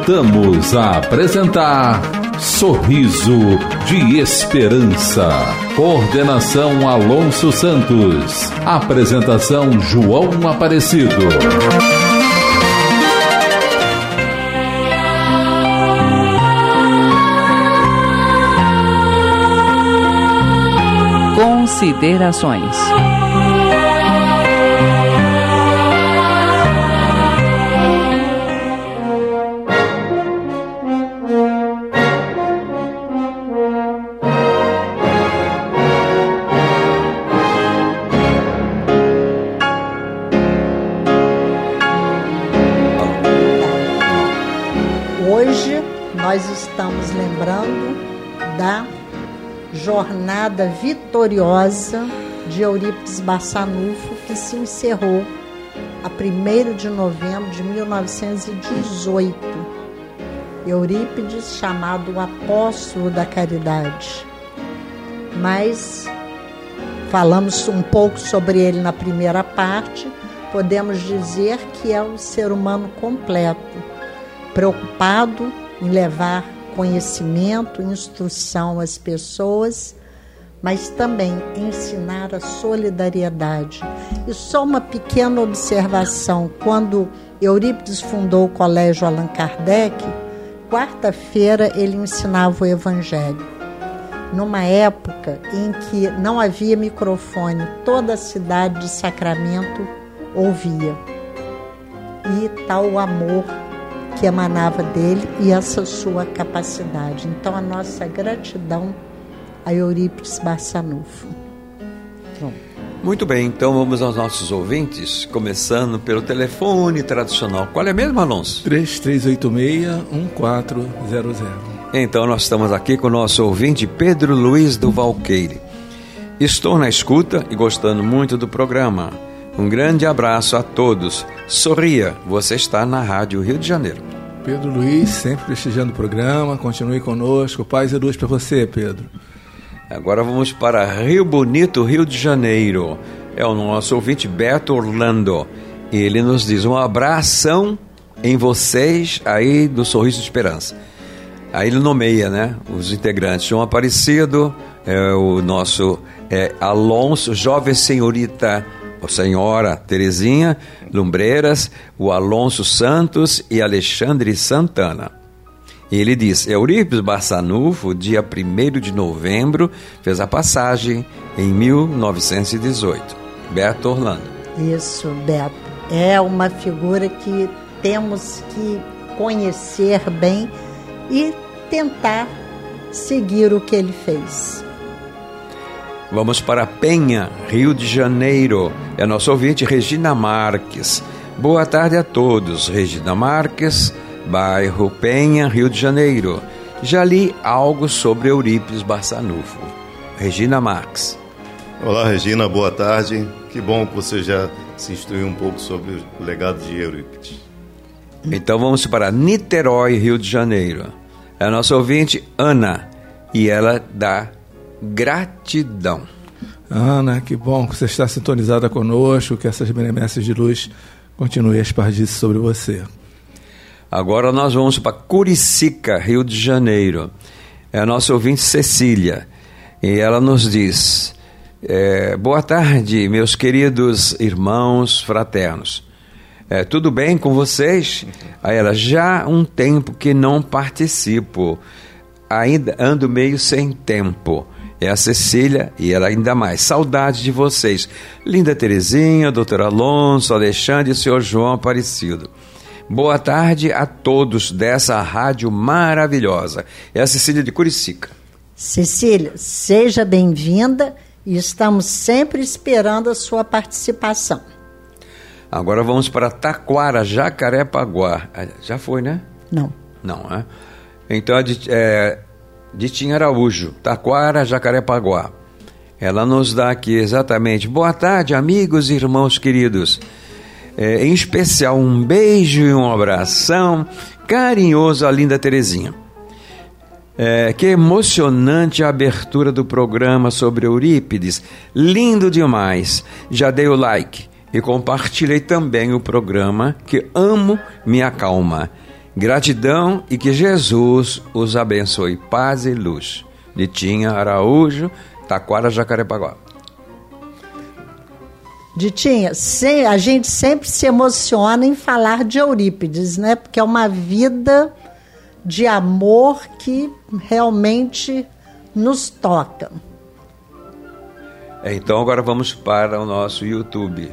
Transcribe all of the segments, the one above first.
Voltamos a apresentar Sorriso de Esperança. Coordenação Alonso Santos. Apresentação João Aparecido. Considerações. Hoje nós estamos lembrando da jornada vitoriosa de Eurípides Barçanufo, que se encerrou a 1º de novembro de 1918. Eurípides, chamado o apóstolo da caridade. Mas falamos um pouco sobre ele na primeira parte. Podemos dizer que é um ser humano completo, preocupado em levar conhecimento, instrução às pessoas, mas também ensinar a solidariedade. E só uma pequena observação: quando Eurípides fundou o Colégio Allan Kardec, quarta-feira ele ensinava o Evangelho. Numa época em que não havia microfone, toda a cidade de Sacramento ouvia. E tal o amor que emanava dele e essa sua capacidade. Então, a nossa gratidão a Eurípides Barçanufo. Muito bem, então vamos aos nossos ouvintes, começando pelo telefone tradicional. Qual é mesmo, Alonso? 3386-1400. Então, nós estamos aqui com o nosso ouvinte Pedro Luiz do Valqueire. Estou na escuta e gostando muito do programa. Um grande abraço a todos. Sorria, você está na Rádio Rio de Janeiro. Pedro Luiz, sempre prestigiando o programa, continue conosco. Paz e luz para você, Pedro. Agora vamos para Rio Bonito, Rio de Janeiro. É o nosso ouvinte Beto Orlando. Ele nos diz um abração em vocês aí do Sorriso de Esperança. Aí ele nomeia, né, os integrantes. João Aparecido, o nosso Alonso, jovem senhorita, a senhora Terezinha Lumbreiras, o Alonso Santos e Alexandre Santana. Ele diz: Eurípides Barçanufo, dia 1º de novembro, fez a passagem em 1918. Beto Orlando. Isso, Beto. É uma figura que temos que conhecer bem e tentar seguir o que ele fez. Vamos para Penha, Rio de Janeiro. É nosso ouvinte Regina Marques. Boa tarde a todos. Regina Marques, bairro Penha, Rio de Janeiro. Já li algo sobre Eurípides Barçanufo. Regina Marques. Olá, Regina, boa tarde. Que bom que você já se instruiu um pouco sobre o legado de Eurípides. Então vamos para Niterói, Rio de Janeiro. É nosso ouvinte Ana, e ela dá gratidão. Ana, que bom que você está sintonizada conosco, que essas benemércias de luz continuem a espargir sobre você. Agora nós vamos para Curicica, Rio de Janeiro. É a nossa ouvinte Cecília, e ela nos diz: boa tarde, meus queridos irmãos fraternos. Tudo bem com vocês? Aí ela: já há um tempo que não participo, ainda ando meio sem tempo. É a Cecília, e ela ainda mais: saudade de vocês, linda Terezinha, doutor Alonso, Alexandre e o senhor João Aparecido. Boa tarde a todos dessa rádio maravilhosa. É a Cecília de Curicica. Cecília, seja bem-vinda e estamos sempre esperando a sua participação. Agora vamos para Taquara, Jacarepaguá. Já foi, né? Não. Não, né? Então Ditinha Araújo, Taquara, Jacarepaguá. Ela nos dá aqui exatamente: boa tarde, amigos e irmãos queridos. Em especial, um beijo e um abração carinhoso à linda Terezinha. Que emocionante a abertura do programa sobre Eurípides. Lindo demais. Já dei o like e compartilhei também o programa que amo me acalma. Gratidão e que Jesus os abençoe. Paz e luz. Ditinha Araújo, Taquara, Jacarepaguá. Ditinha, a gente sempre se emociona em falar de Eurípides, né? Porque é uma vida de amor que realmente nos toca. Então agora vamos para o nosso YouTube.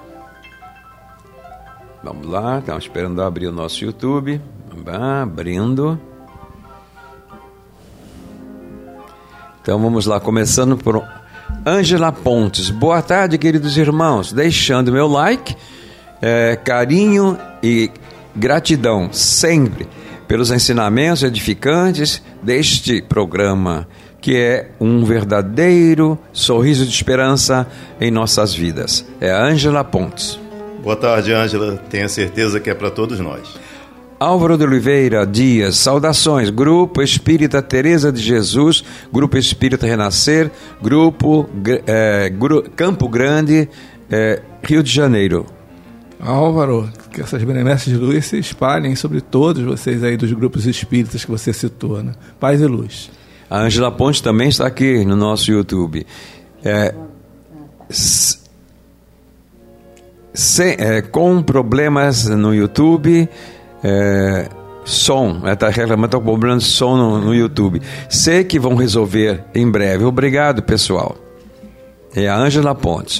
Vamos lá, estamos esperando abrir o nosso YouTube. Abrindo. Então vamos lá, começando por Ângela Pontes. Boa tarde, queridos irmãos. Deixando meu like, carinho e gratidão sempre pelos ensinamentos edificantes deste programa, que é um verdadeiro sorriso de esperança em nossas vidas. É a Ângela Pontes. Boa tarde, Ângela. Tenha certeza que é para todos nós. Álvaro de Oliveira Dias, saudações, Grupo Espírita Teresa de Jesus, Grupo Espírita Renascer, Grupo Campo Grande, Rio de Janeiro. Álvaro, que essas benemércias de luz se espalhem sobre todos vocês aí dos grupos espíritas que você citou, né? Paz e luz. A Ângela Ponte também está aqui no nosso YouTube. Com problemas no YouTube... som, está reclamando, com problema de som no YouTube. Sei que vão resolver em breve. Obrigado, pessoal. É a Ângela Pontes.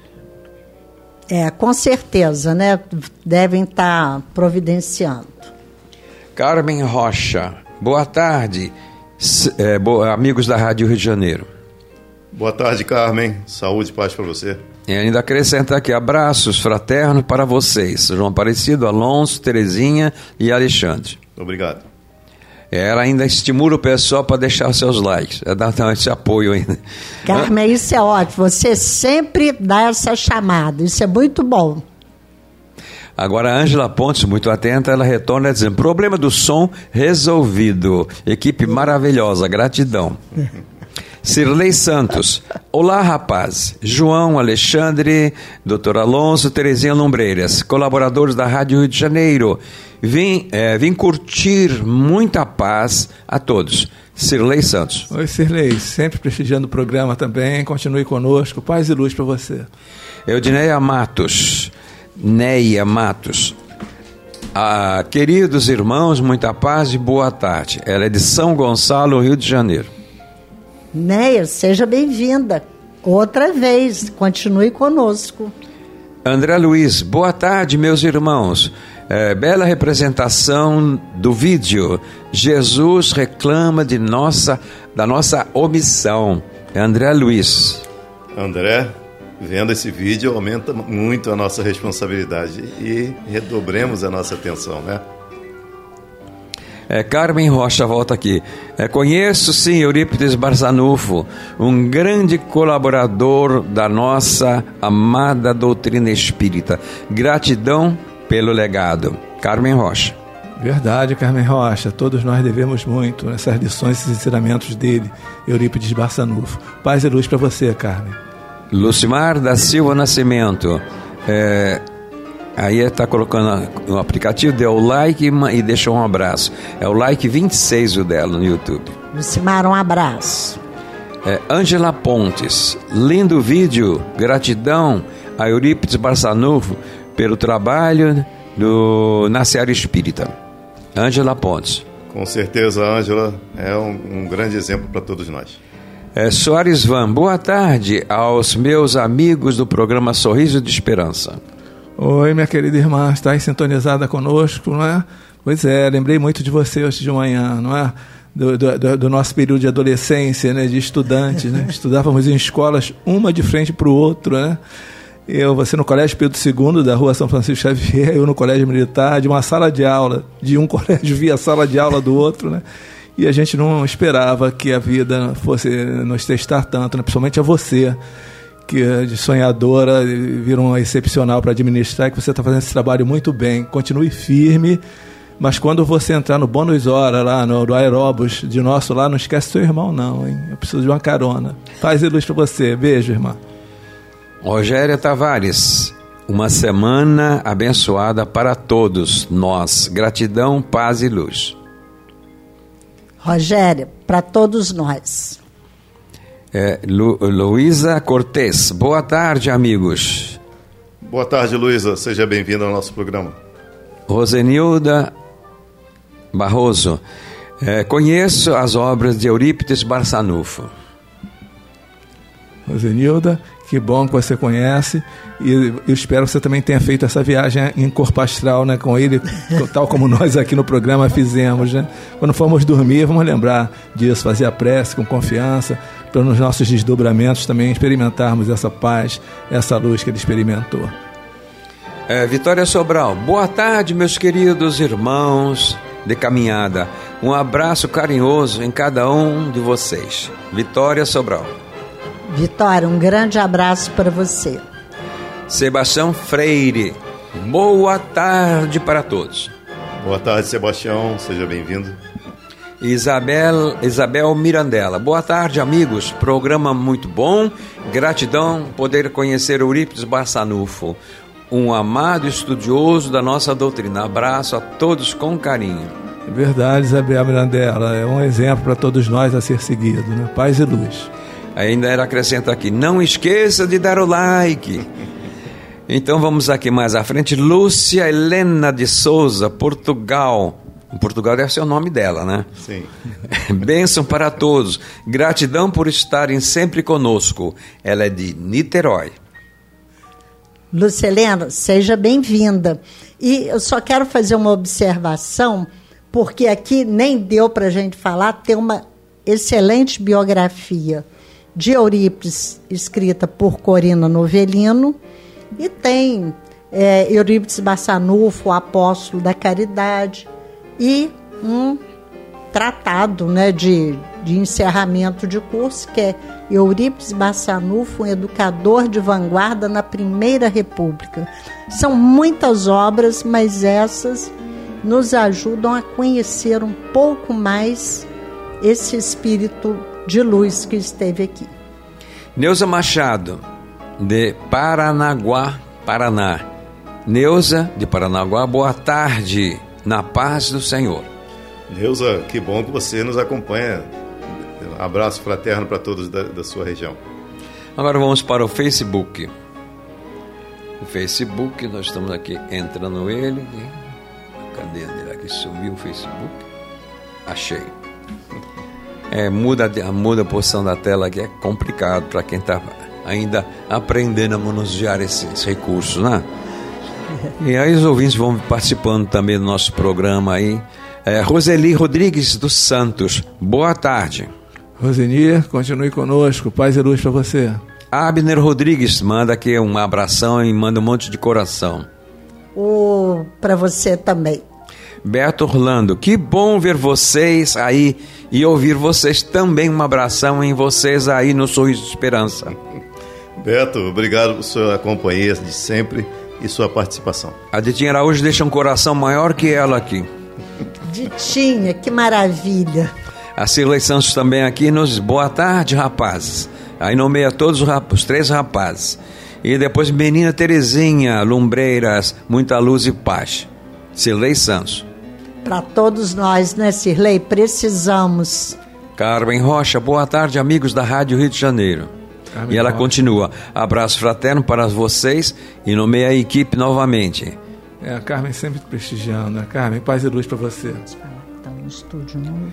Com certeza, né? Devem estar providenciando. Carmen Rocha, boa tarde, amigos da Rádio Rio de Janeiro. Boa tarde, Carmen. Saúde e paz para você. E ainda acrescenta aqui, abraços fraternos para vocês, João Aparecido, Alonso, Terezinha e Alexandre. Obrigado. Ela ainda estimula o pessoal para deixar os seus likes, dá esse apoio ainda. Carmen, isso é ótimo, você sempre dá essa chamada, isso é muito bom. Agora a Ângela Pontes, muito atenta, ela retorna dizendo, problema do som resolvido, equipe maravilhosa, gratidão. Cirlei Santos, olá rapaz, João, Alexandre, Dr. Alonso, Terezinha Lumbreiras, colaboradores da Rádio Rio de Janeiro, vim curtir muita paz a todos. Cirlei Santos. Oi Cirlei, sempre prestigiando o programa também, continue conosco, paz e luz para você. Eudineia Matos, Neia Matos, queridos irmãos, muita paz e boa tarde, ela é de São Gonçalo, Rio de Janeiro. Neia, seja bem-vinda. Outra vez, continue conosco. André Luiz, boa tarde, meus irmãos. Bela representação do vídeo. Jesus reclama da nossa omissão. André Luiz. André, vendo esse vídeo, aumenta muito a nossa responsabilidade e redobremos a nossa atenção, né? Carmen Rocha volta aqui. Conheço sim Eurípides Barzanufo, um grande colaborador da nossa amada doutrina espírita. Gratidão pelo legado. Carmen Rocha. Verdade, Carmen Rocha. Todos nós devemos muito nessas lições e ensinamentos dele, Eurípides Barzanufo. Paz e luz para você, Carmen. Lucimar da Silva Nascimento. Aí está colocando no aplicativo, deu o like e deixou um abraço. É o like 26 o dela no YouTube. Lucimar, um abraço. Ângela Pontes, lindo vídeo, gratidão a Eurípides Barzanufo pelo trabalho na Seara Espírita. Ângela Pontes. Com certeza, Ângela é um grande exemplo para todos nós. Soares Van, boa tarde aos meus amigos do programa Sorriso de Esperança. Oi, minha querida irmã, está aí sintonizada conosco, não é? Pois lembrei muito de você hoje de manhã, não é? Do nosso período de adolescência, né? De estudantes, né? Estudávamos em escolas, uma de frente para o outro, né? Você no Colégio Pedro II, da Rua São Francisco Xavier, eu no Colégio Militar, de uma sala de aula, de um colégio via a sala de aula do outro, né? E a gente não esperava que a vida fosse nos testar tanto, né? Principalmente a você, que de sonhadora vira um excepcional para administrar, que você está fazendo esse trabalho muito bem. Continue firme, mas quando você entrar no bônus hora lá, no aeróbus de nosso lá, não esquece seu irmão não, hein? Eu preciso de uma carona. Paz e luz para você. Beijo, irmã. Rogéria Tavares, Uma semana abençoada para todos nós. Gratidão, paz e luz. Rogério, para todos nós. Luísa Cortez. Boa tarde, amigos. Boa tarde, Luísa. Seja bem-vinda ao nosso programa. Rosenilda Barroso. Conheço as obras de Eurípides Barçanufo. Rosenilda, que bom que você conhece, e eu espero que você também tenha feito essa viagem em corpo astral, né, com ele, tal como nós aqui no programa fizemos, né? Quando formos dormir, vamos lembrar disso, fazer a prece com confiança, para nos nossos desdobramentos também experimentarmos essa paz, essa luz que ele experimentou. Vitória Sobral. Boa tarde, meus queridos irmãos de caminhada. Um abraço carinhoso em cada um de vocês. Vitória Sobral. Vitória, um grande abraço para você. Sebastião Freire. Boa tarde para todos. Boa tarde, Sebastião. Seja bem-vindo. Isabel Mirandela. Boa tarde, amigos. Programa muito bom. Gratidão poder conhecer Eurípides Barçanufo, um amado estudioso da nossa doutrina. Abraço a todos com carinho. É verdade, Isabel Mirandela. É um exemplo para todos nós a ser seguido, né? Paz e luz. Ainda era acrescenta aqui, não esqueça de dar o like. Então vamos aqui mais à frente. Lúcia Helena de Souza, Portugal. Portugal deve ser o nome dela, né? Sim. Bênção para todos. Gratidão por estarem sempre conosco. Ela é de Niterói. Lúcia Helena, seja bem-vinda. E eu só quero fazer uma observação, porque aqui nem deu para a gente falar, tem uma excelente biografia de Eurípides, escrita por Corina Novelino, e tem Eurípides Barçanufo, o Apóstolo da Caridade, e um tratado, né, de encerramento de curso, que é Eurípides Barçanufo, um educador de vanguarda na Primeira República. São muitas obras, mas essas nos ajudam a conhecer um pouco mais esse espírito de luz que esteve aqui. Neuza Machado, de Paranaguá, Paraná. Neuza, de Paranaguá, boa tarde, na paz do Senhor. Neuza, que bom que você nos acompanha. Um abraço fraterno para todos da sua região. Agora vamos para o Facebook. O Facebook, nós estamos aqui entrando ele. Cadê ele? Aqui subiu o Facebook. Achei. Muda a posição da tela aqui, é complicado para quem está ainda aprendendo a manusear esses recursos, né? E aí os ouvintes vão participando também do nosso programa aí. Roseli Rodrigues dos Santos, boa tarde. Roseni, continue conosco, paz e luz para você. Abner Rodrigues manda aqui um abração e manda um monte de coração. Para você também. Beto Orlando, que bom ver vocês aí e ouvir vocês também. Um abração em vocês aí no Sorriso de Esperança. Beto, obrigado por sua companhia de sempre e sua participação. A Ditinha Araújo deixa um coração maior que ela aqui. Ditinha, que maravilha. A Cirlei Santos também aqui nos boa tarde, rapazes. Aí nomeia todos os 3 rapazes. E depois menina Terezinha, Lumbreiras, muita luz e paz. Cirlei Santos. Para todos nós, né, Cirlei? Precisamos. Carmen Rocha, boa tarde, amigos da Rádio Rio de Janeiro. Carmen e ela Rocha. continua, abraço fraterno para vocês e nomeia a equipe novamente. A Carmen sempre prestigiando, né? Carmen, paz e luz para você. Está no estúdio novo.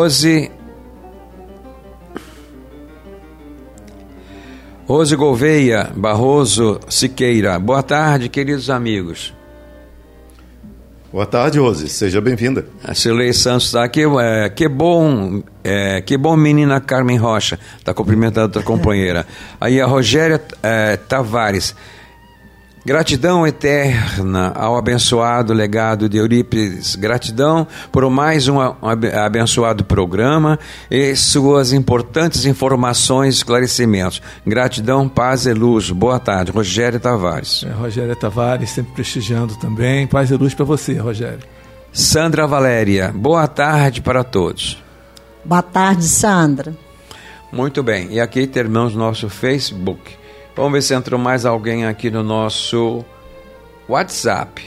Rose Gouveia Barroso Siqueira, boa tarde, queridos amigos. Boa tarde, Rose, seja bem-vinda. A Cirlei Santos está aqui, que bom, menina Carmen Rocha, está cumprimentando a outra companheira. Aí a Rogéria Tavares, gratidão eterna ao abençoado legado de Eurípides, gratidão por mais um abençoado programa e suas importantes informações e esclarecimentos. Gratidão, paz e luz. Boa tarde, Rogéria Tavares. Rogéria Tavares, sempre prestigiando também. Paz e luz para você, Rogéria. Sandra Valéria, boa tarde para todos. Boa tarde, Sandra. Muito bem, e aqui terminamos nosso Facebook. Vamos ver se entrou mais alguém aqui no nosso WhatsApp.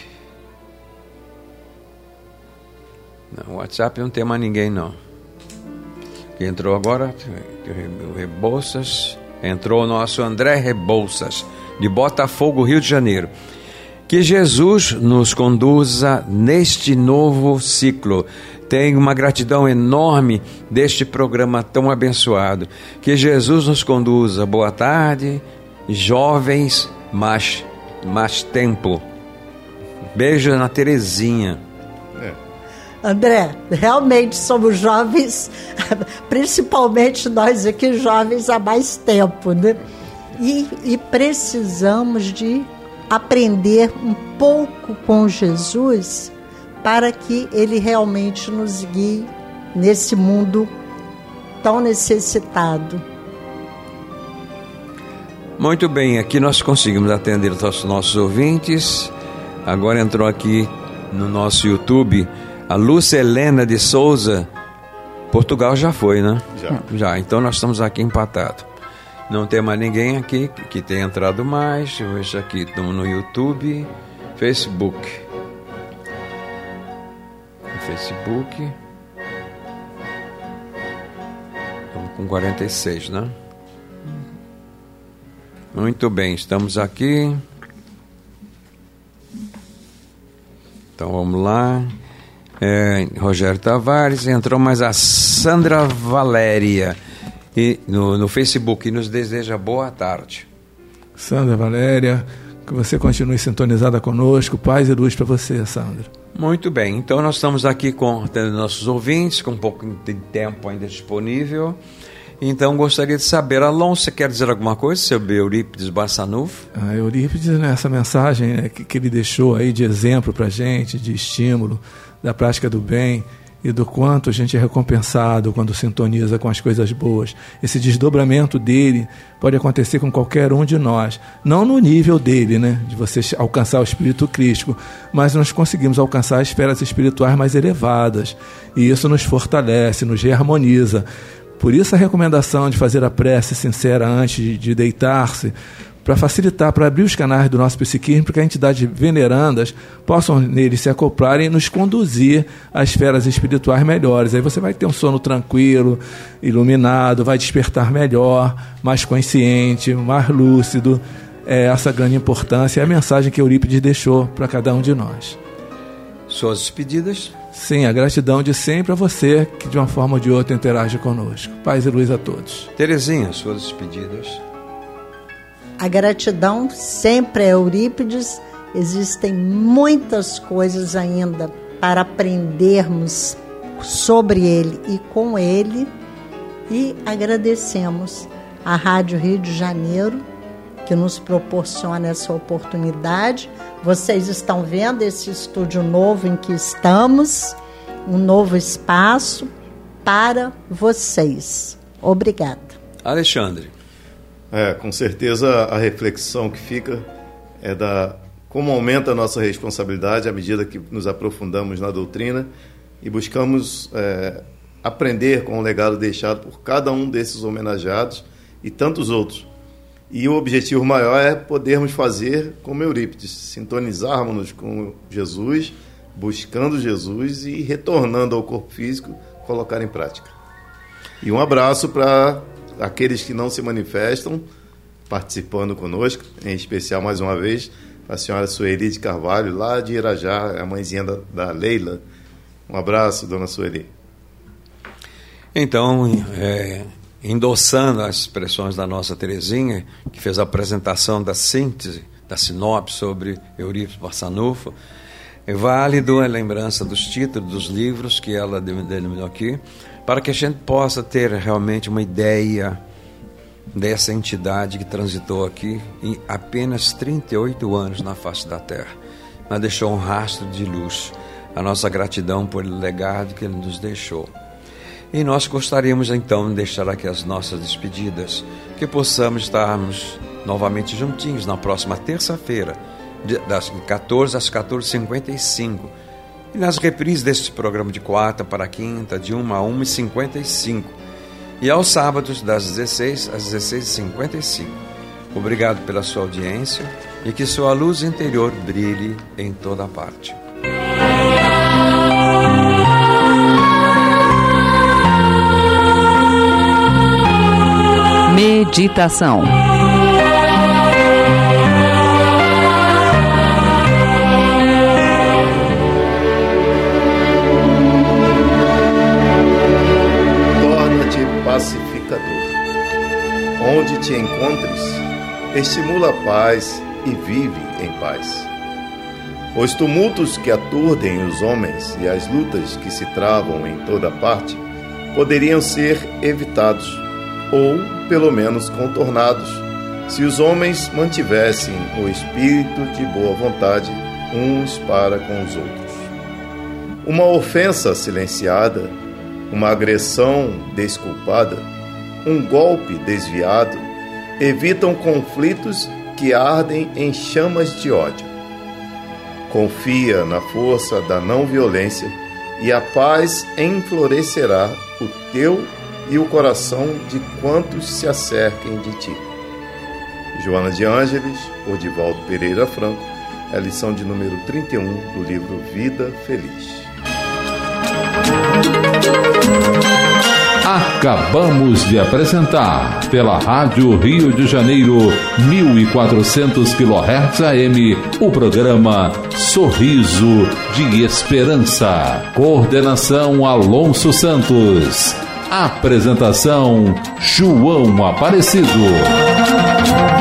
Não, WhatsApp não tem mais ninguém, não. Que entrou agora, o Rebouças. Entrou o nosso André Rebouças, de Botafogo, Rio de Janeiro. Que Jesus nos conduza neste novo ciclo. Tenho uma gratidão enorme deste programa tão abençoado. Que Jesus nos conduza. Boa tarde, jovens, mais tempo. Beijo na Terezinha. André, realmente somos jovens, principalmente nós aqui jovens há mais tempo, né? E precisamos de aprender um pouco com Jesus para que Ele realmente nos guie nesse mundo tão necessitado. Muito bem, aqui nós conseguimos atender os nossos ouvintes. Agora entrou aqui no nosso YouTube a Lúcia Helena de Souza. Portugal já foi, né? Já. Então nós estamos aqui empatados. Não tem mais ninguém aqui que tenha entrado mais. Deixa eu ver se aqui estamos no YouTube, Facebook. Facebook. Estamos com 46, né? Muito bem, estamos aqui. Então vamos lá. Rogério Tavares, entrou mais a Sandra Valéria no Facebook e nos deseja boa tarde. Sandra Valéria, que você continue sintonizada conosco. Paz e luz para você, Sandra. Muito bem, então nós estamos aqui com nossos ouvintes, com um pouco de tempo ainda disponível. Então gostaria de saber, Alonso, você quer dizer alguma coisa sobre Eurípides Barçanufo? Eurípides, essa mensagem que ele deixou aí de exemplo para a gente, de estímulo da prática do bem e do quanto a gente é recompensado quando sintoniza com as coisas boas. Esse desdobramento dele pode acontecer com qualquer um de nós, não no nível dele, né, de você alcançar o espírito crístico, mas nós conseguimos alcançar esferas espirituais mais elevadas, e isso nos fortalece, nos reharmoniza. Por isso a recomendação de fazer a prece sincera antes de deitar-se, para facilitar, para abrir os canais do nosso psiquismo, para que as entidades venerandas possam neles se acoplarem e nos conduzir a esferas espirituais melhores. Aí você vai ter um sono tranquilo, iluminado, vai despertar melhor, mais consciente, mais lúcido. Essa grande importância é a mensagem que Eurípides deixou para cada um de nós. Suas despedidas? Sim, a gratidão de sempre a você que de uma forma ou de outra interage conosco. Paz e luz a todos. Terezinha, suas despedidas. A gratidão sempre é Eurípides. Existem muitas coisas ainda para aprendermos sobre ele e com ele. E agradecemos à Rádio Rio de Janeiro, que nos proporciona essa oportunidade. Vocês estão vendo esse estúdio novo em que estamos, um novo espaço para vocês. Obrigada. Alexandre. Com certeza a reflexão que fica é como aumenta a nossa responsabilidade à medida que nos aprofundamos na doutrina e buscamos aprender com o legado deixado por cada um desses homenageados e tantos outros. E o objetivo maior é podermos fazer como Eurípides, sintonizarmos com Jesus, buscando Jesus e retornando ao corpo físico, colocar em prática. E um abraço para aqueles que não se manifestam, participando conosco, em especial, mais uma vez, a senhora Sueli de Carvalho, lá de Irajá, a mãezinha da Leila. Um abraço, dona Sueli. Então, endossando as expressões da nossa Terezinha, que fez a apresentação da síntese, da sinopse sobre Eurípides Barçanufo, é válido a lembrança dos títulos dos livros que ela denominou aqui, para que a gente possa ter realmente uma ideia dessa entidade que transitou aqui em apenas 38 anos na face da Terra, mas deixou um rastro de luz. A nossa gratidão por ele legado que ele nos deixou. E nós gostaríamos então de deixar aqui as nossas despedidas, que possamos estarmos novamente juntinhos na próxima terça-feira, das 14 às 14h55, e nas reprises deste programa de quarta para quinta, de 1 a 1h55, e aos sábados das 16 às 16h55. Obrigado pela sua audiência, e que sua luz interior brilhe em toda parte. Meditação. Torna-te pacificador. Onde te encontres, estimula a paz e vive em paz. Os tumultos que aturdem os homens e as lutas que se travam em toda parte poderiam ser evitados, ou, pelo menos, contornados, se os homens mantivessem o espírito de boa vontade uns para com os outros. Uma ofensa silenciada, uma agressão desculpada, um golpe desviado, evitam conflitos que ardem em chamas de ódio. Confia na força da não-violência e a paz enflorescerá o teu e o coração de quantos se acerquem de ti. Joana de Ângeles, por Divaldo Pereira Franco, é a lição de número 31 do livro Vida Feliz. Acabamos de apresentar, pela Rádio Rio de Janeiro, 1400 kHz AM, o programa Sorriso de Esperança. Coordenação Alonso Santos. Apresentação João Aparecido.